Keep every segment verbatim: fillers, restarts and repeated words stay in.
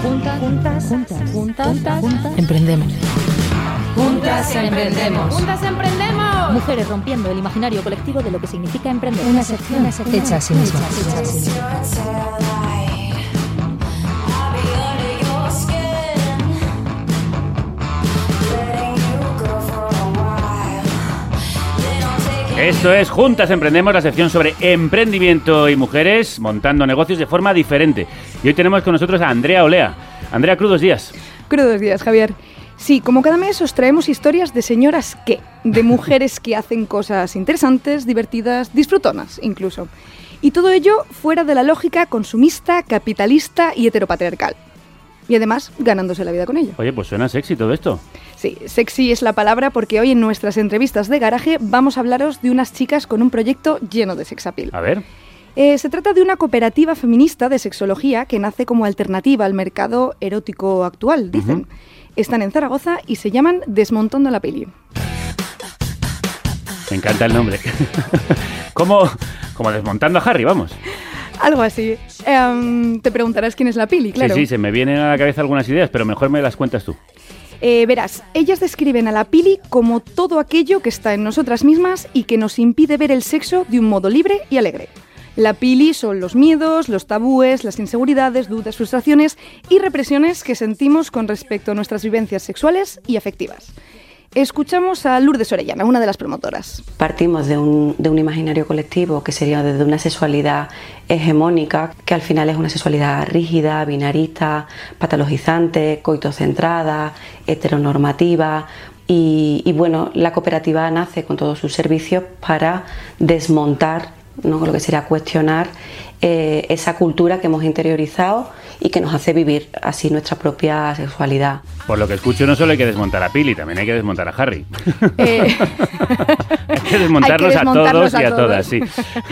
Juntas, juntas, juntas, juntas, juntas, juntas, emprendemos. Juntas emprendemos. Juntas emprendemos. Mujeres rompiendo el imaginario colectivo de lo que significa emprender. Una sección, una sección hecha a sí misma. Esto es Juntas Emprendemos, la sección sobre emprendimiento y mujeres montando negocios de forma diferente. Y hoy tenemos con nosotros a Andrea Olea. Andrea, crudos días. Crudos días, Javier. Sí, como cada mes os traemos historias de señoras que, de mujeres que hacen cosas interesantes, divertidas, disfrutonas incluso. Y todo ello fuera de la lógica consumista, capitalista y heteropatriarcal. Y además, ganándose la vida con ello. Oye, pues suena sexy todo esto. Sí, sexy es la palabra porque hoy en nuestras entrevistas de garaje vamos a hablaros de unas chicas con un proyecto lleno de sexapil. A ver. Eh, se trata de una cooperativa feminista de sexología que nace como alternativa al mercado erótico actual, dicen. Uh-huh. Están en Zaragoza y se llaman Desmontando la Pili. Me encanta el nombre. como, como desmontando a Harry, vamos. Algo así. Um, te preguntarás quién es la Pili, claro. Sí, sí, se me vienen a la cabeza algunas ideas, pero mejor me las cuentas tú. Eh, verás, ellas describen a la Pili como todo aquello que está en nosotras mismas y que nos impide ver el sexo de un modo libre y alegre. La Pili son los miedos, los tabúes, las inseguridades, dudas, frustraciones y represiones que sentimos con respecto a nuestras vivencias sexuales y afectivas. Escuchamos a Lourdes Orellana, una de las promotoras. Partimos de un, de un imaginario colectivo que sería desde una sexualidad hegemónica, que al final es una sexualidad rígida, binarista, patologizante, coitocentrada, heteronormativa. Y, y bueno, la cooperativa nace con todos sus servicios para desmontar, ¿no?, lo que sería cuestionar eh, esa cultura que hemos interiorizado y que nos hace vivir así nuestra propia sexualidad. Por lo que escucho, no solo hay que desmontar a Pili, también hay que desmontar a Harry. Eh... hay que desmontarlos, hay que desmontarlos a todos a y a todos. todas, sí.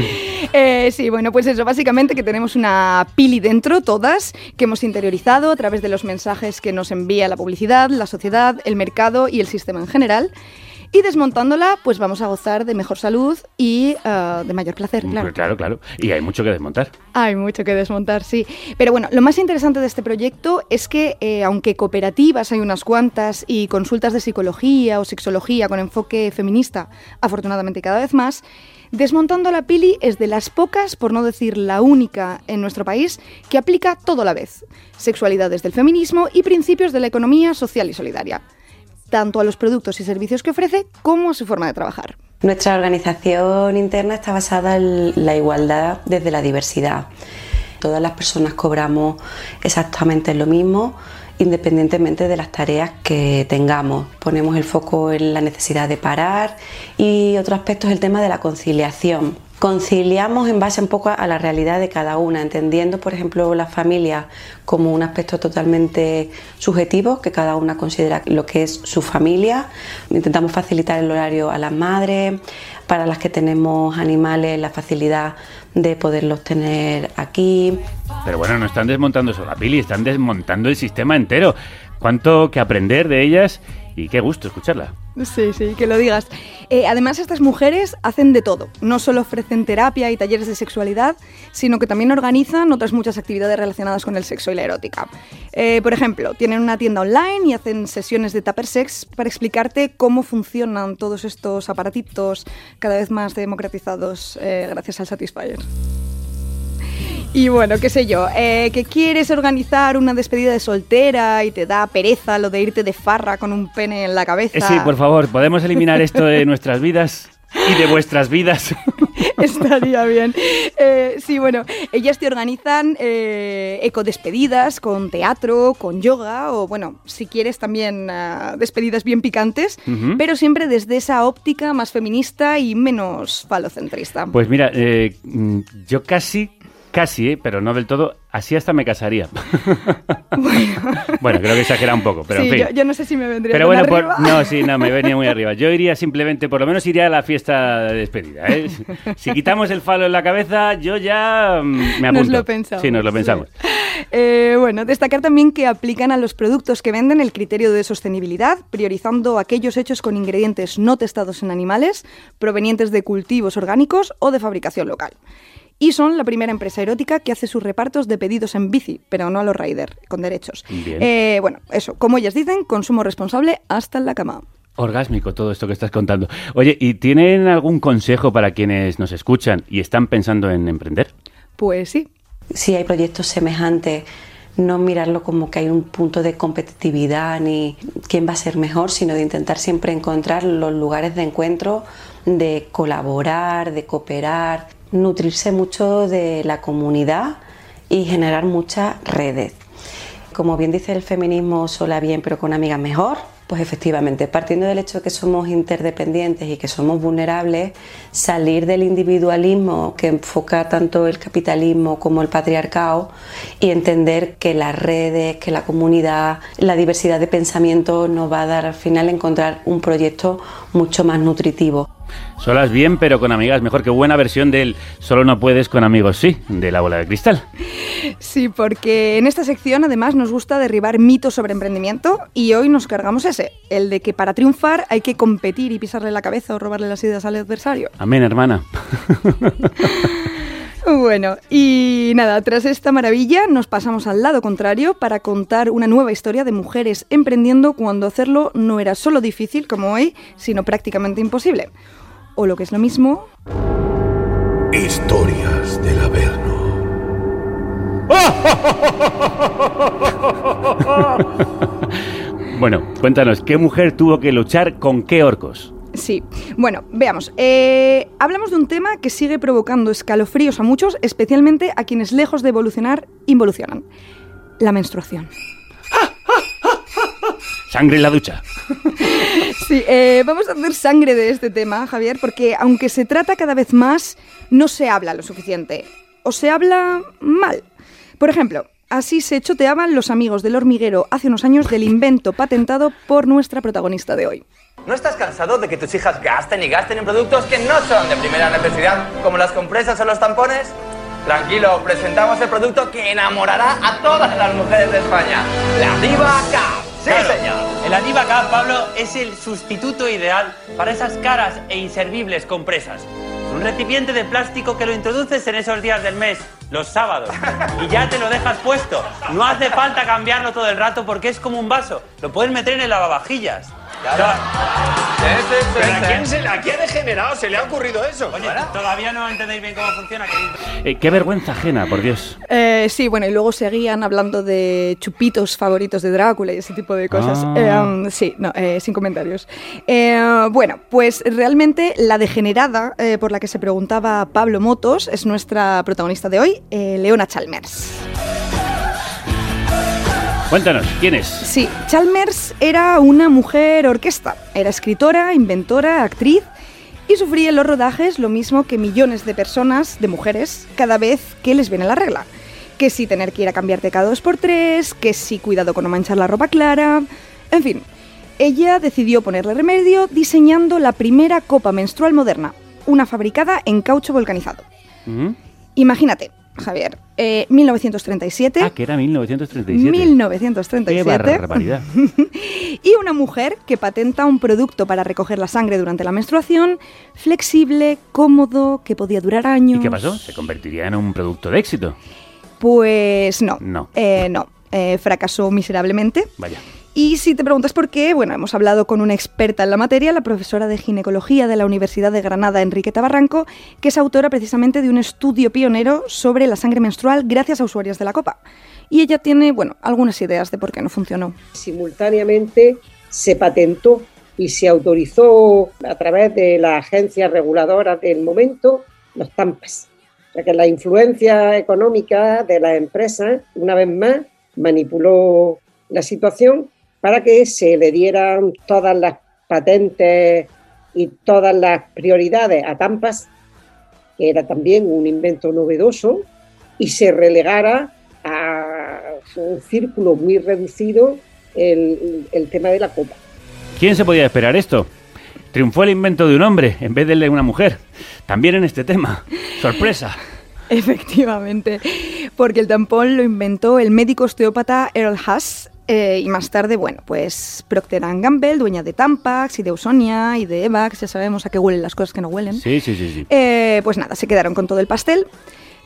eh, sí, bueno, pues eso, básicamente que tenemos una Pili dentro, todas, que hemos interiorizado a través de los mensajes que nos envía la publicidad, la sociedad, el mercado y el sistema en general. Y desmontándola, pues vamos a gozar de mejor salud y uh, de mayor placer, claro. Pues claro, claro. Y hay mucho que desmontar. Hay mucho que desmontar, sí. Pero bueno, lo más interesante de este proyecto es que, eh, aunque cooperativas hay unas cuantas y consultas de psicología o sexología con enfoque feminista, afortunadamente cada vez más, Desmontando la Pili es de las pocas, por no decir la única en nuestro país, que aplica todo a la vez. Sexualidades del feminismo y principios de la economía social y solidaria, tanto a los productos y servicios que ofrece como a su forma de trabajar. Nuestra organización interna está basada en la igualdad desde la diversidad. Todas las personas cobramos exactamente lo mismo, independientemente de las tareas que tengamos. Ponemos el foco en la necesidad de parar y otro aspecto es el tema de la conciliación. Conciliamos en base un poco a la realidad de cada una, entendiendo, por ejemplo, la familia como un aspecto totalmente subjetivo, que cada una considera lo que es su familia. Intentamos facilitar el horario a las madres, para las que tenemos animales, la facilidad de poderlos tener aquí. Pero bueno, no están desmontando solo la Pili, están desmontando el sistema entero. Cuánto que aprender de ellas y qué gusto escucharla. Sí, sí, que lo digas. Eh, además, estas mujeres hacen de todo. No solo ofrecen terapia y talleres de sexualidad, sino que también organizan otras muchas actividades relacionadas con el sexo y la erótica. Eh, por ejemplo, tienen una tienda online y hacen sesiones de Tupper Sex para explicarte cómo funcionan todos estos aparatitos cada vez más democratizados eh, gracias al Satisfyer. Y bueno, qué sé yo, eh, que quieres organizar una despedida de soltera y te da pereza lo de irte de farra con un pene en la cabeza. Eh, sí, por favor, ¿podemos eliminar esto de nuestras vidas y de vuestras vidas? Estaría bien. Eh, sí, bueno, ellas te organizan eh, ecodespedidas con teatro, con yoga o, bueno, si quieres también uh, despedidas bien picantes, uh-huh. pero siempre desde esa óptica más feminista y menos falocentrista. Pues mira, eh, yo casi... Casi, ¿eh? Pero no del todo. Así hasta me casaría. Bueno, bueno, creo que exagera un poco, pero sí, en fin. Yo, yo no sé si me vendría pero bueno, arriba. Por, no, sí, no, me venía muy arriba. Yo iría simplemente, por lo menos iría a la fiesta de despedida, ¿eh? Si quitamos el falo en la cabeza, yo ya me apunto. Nos lo pensamos. Sí, nos lo pensamos. Sí. Eh, bueno, destacar también que aplican a los productos que venden el criterio de sostenibilidad, priorizando aquellos hechos con ingredientes no testados en animales, provenientes de cultivos orgánicos o de fabricación local. y son la primera empresa erótica que hace sus repartos de pedidos en bici, pero no a los rider, con derechos. Eh, bueno, eso, como ellas dicen, consumo responsable hasta en la cama. Orgásmico todo esto que estás contando. Oye, ¿y tienen algún consejo para quienes nos escuchan y están pensando en emprender? Pues sí. Si hay proyectos semejantes, no mirarlo como que hay un punto de competitividad ni quién va a ser mejor, sino de intentar siempre encontrar los lugares de encuentro, de colaborar, de cooperar, nutrirse mucho de la comunidad y generar muchas redes. Como bien dice el feminismo, sola bien pero con amigas mejor, pues efectivamente, partiendo del hecho de que somos interdependientes y que somos vulnerables, salir del individualismo que enfoca tanto el capitalismo como el patriarcado y entender que las redes, que la comunidad, la diversidad de pensamientos nos va a dar al final encontrar un proyecto mucho más nutritivo. Solas bien, pero con amigas mejor. Qué buena versión del solo no puedes con amigos sí, de La Bola de Cristal. Sí, porque en esta sección además nos gusta derribar mitos sobre emprendimiento y hoy nos cargamos ese, el de que para triunfar hay que competir y pisarle la cabeza o robarle las ideas al adversario. Amén, hermana. Bueno, y nada, tras esta maravilla nos pasamos al lado contrario para contar una nueva historia de mujeres emprendiendo cuando hacerlo no era solo difícil como hoy, sino prácticamente imposible. O lo que es lo mismo... Historias del Averno. Bueno, cuéntanos, ¿qué mujer tuvo que luchar con qué orcos? Sí, bueno, veamos. Eh, hablamos de un tema que sigue provocando escalofríos a muchos, especialmente a quienes lejos de evolucionar, involucionan. La menstruación. Sangre en la ducha. Sí, eh, vamos a hacer sangre de este tema, Javier, porque aunque se trata cada vez más, no se habla lo suficiente. O se habla mal. Por ejemplo, así se choteaban los amigos del hormiguero hace unos años del invento patentado por nuestra protagonista de hoy. ¿No estás cansado de que tus hijas gasten y gasten en productos que no son de primera necesidad, como las compresas o los tampones? Tranquilo, presentamos el producto que enamorará a todas las mujeres de España. La Diva Cap. Sí, claro, señor. El Adiva Cap, Pablo, es el sustituto ideal para esas caras e inservibles compresas. Es un recipiente de plástico que lo introduces en esos días del mes, los sábados, y ya te lo dejas puesto. No hace falta cambiarlo todo el rato porque es como un vaso. Lo puedes meter en el lavavajillas. Claro. Sí, sí, sí, ¿Pero sí. a quién, se, a quién degenerado se le ha ocurrido eso? Oye, todavía no entendéis bien cómo funciona. Eh, qué vergüenza ajena, por Dios. Eh, sí, bueno, y luego seguían hablando de chupitos favoritos de Drácula y ese tipo de cosas. Ah. Eh, um, sí, no, eh, sin comentarios. Eh, bueno, pues realmente la degenerada eh, por la que se preguntaba Pablo Motos es nuestra protagonista de hoy, eh, Leona Chalmers. Cuéntanos, ¿quién es? Sí, Chalmers era una mujer orquesta. Era escritora, inventora, actriz y sufría en los rodajes lo mismo que millones de personas, de mujeres, cada vez que les viene la regla. Que si tener que ir a cambiarte cada dos por tres, que si cuidado con no manchar la ropa clara... En fin, ella decidió ponerle remedio diseñando la primera copa menstrual moderna, una fabricada en caucho volcanizado. ¿Mm? Imagínate, Javier, eh, mil novecientos treinta y siete. Ah, que era mil novecientos treinta y siete. mil novecientos treinta y siete. Qué barbaridad. Y una mujer que patenta un producto para recoger la sangre durante la menstruación, flexible, cómodo, que podía durar años. ¿Y qué pasó? ¿Se convertiría en un producto de éxito? Pues no. No. Eh, no. Eh, fracasó miserablemente. Vaya. Y si te preguntas por qué, bueno, hemos hablado con una experta en la materia, la profesora de ginecología de la Universidad de Granada, Enriqueta Barranco, que es autora precisamente de un estudio pionero sobre la sangre menstrual gracias a usuarias de la copa. Y ella tiene, bueno, algunas ideas de por qué no funcionó. Simultáneamente se patentó y se autorizó a través de las agencias reguladoras del momento los tampes. O sea que la influencia económica de las empresas, una vez más, manipuló la situación para que se le dieran todas las patentes y todas las prioridades a Tampas, que era también un invento novedoso, y se relegara a un círculo muy reducido el, el tema de la copa. ¿Quién se podía esperar esto? Triunfó el invento de un hombre en vez del de una mujer. También en este tema. ¡Sorpresa! Efectivamente, porque el tampón lo inventó el médico osteópata Earl Haas. Eh, y más tarde, bueno, pues Procter and Gamble, dueña de Tampax y de Ausonia y de Evax, ya sabemos a qué huelen las cosas que no huelen. Sí, sí, sí. sí. Eh, pues nada, se quedaron con todo el pastel.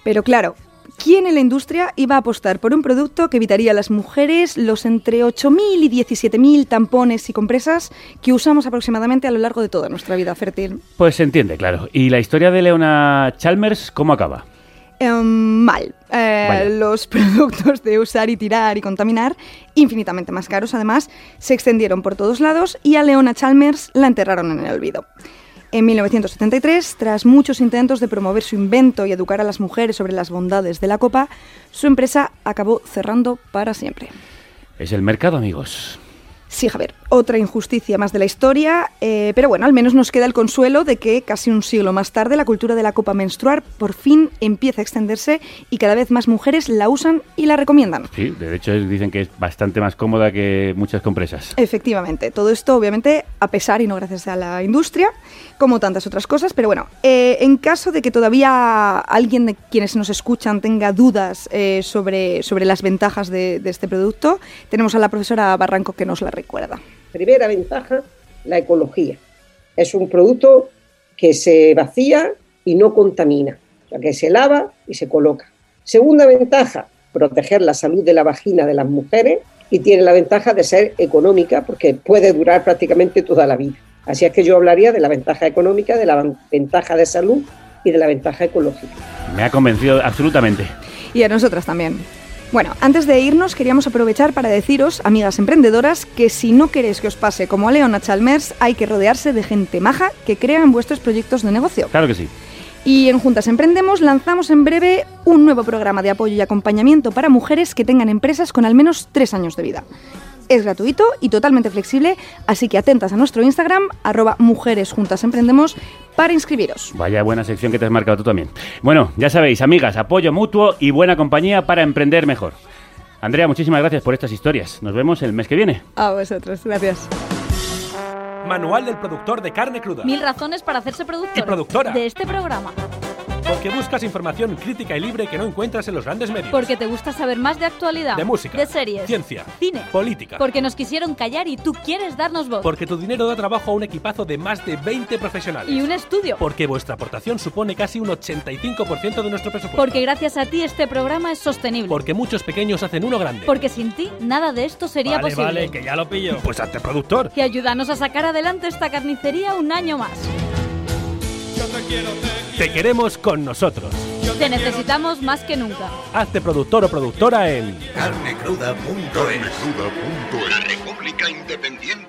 Pero claro, ¿quién en la industria iba a apostar por un producto que evitaría a las mujeres los entre ocho mil y diecisiete mil tampones y compresas que usamos aproximadamente a lo largo de toda nuestra vida fértil? Pues se entiende, claro. ¿Y la historia de Leona Chalmers cómo acaba? Um, mal. Eh, los productos de usar y tirar y contaminar, infinitamente más caros además, se extendieron por todos lados y a Leona Chalmers la enterraron en el olvido. En mil novecientos setenta y tres, tras muchos intentos de promover su invento y educar a las mujeres sobre las bondades de la copa, su empresa acabó cerrando para siempre. Es el mercado, amigos. Sí, Javier, otra injusticia más de la historia, eh, pero bueno, al menos nos queda el consuelo de que casi un siglo más tarde la cultura de la copa menstrual por fin empieza a extenderse y cada vez más mujeres la usan y la recomiendan. Sí, de hecho dicen que es bastante más cómoda que muchas compresas. Efectivamente, todo esto obviamente a pesar y no gracias a la industria, como tantas otras cosas, pero bueno, eh, en caso de que todavía alguien de quienes nos escuchan tenga dudas eh, sobre, sobre las ventajas de, de este producto, tenemos a la profesora Barranco que nos la recuerda. Primera ventaja, la ecología. Es un producto que se vacía y no contamina, o sea, que se lava y se coloca. Segunda ventaja, proteger la salud de la vagina de las mujeres y tiene la ventaja de ser económica porque puede durar prácticamente toda la vida. Así es que yo hablaría de la ventaja económica, de la ventaja de salud y de la ventaja ecológica. Me ha convencido absolutamente. Y a nosotras también. Bueno, antes de irnos queríamos aprovechar para deciros, amigas emprendedoras, que si no queréis que os pase como a Leona Chalmers, hay que rodearse de gente maja que crea en vuestros proyectos de negocio. Claro que sí. Y en Juntas Emprendemos lanzamos en breve un nuevo programa de apoyo y acompañamiento para mujeres que tengan empresas con al menos tres años de vida. Es gratuito y totalmente flexible, así que atentas a nuestro Instagram, arroba Mujeres Juntas Emprendemos, para inscribiros. Vaya buena sección que te has marcado tú también. Bueno, ya sabéis, amigas, apoyo mutuo y buena compañía para emprender mejor. Andrea, muchísimas gracias por estas historias. Nos vemos el mes que viene. A vosotros, gracias. Manual del productor de carne cruda. Mil razones para hacerse productor y productora de este programa. Porque buscas información crítica y libre que no encuentras en los grandes medios. Porque te gusta saber más de actualidad, de música, de series, ciencia, cine, política. Porque nos quisieron callar y tú quieres darnos voz. Porque tu dinero da trabajo a un equipazo de más de veinte profesionales. Y un estudio. Porque vuestra aportación supone casi un ochenta y cinco por ciento de nuestro presupuesto. Porque gracias a ti este programa es sostenible. Porque muchos pequeños hacen uno grande. Porque sin ti nada de esto sería vale, posible. Vale, que ya lo pillo. Pues hazte productor. Y ayúdanos a sacar adelante esta carnicería un año más. Yo te quiero, te quiero. Te queremos con nosotros. Te necesitamos más que nunca. Hazte productor o productora en carnecruda punto es. La República Independiente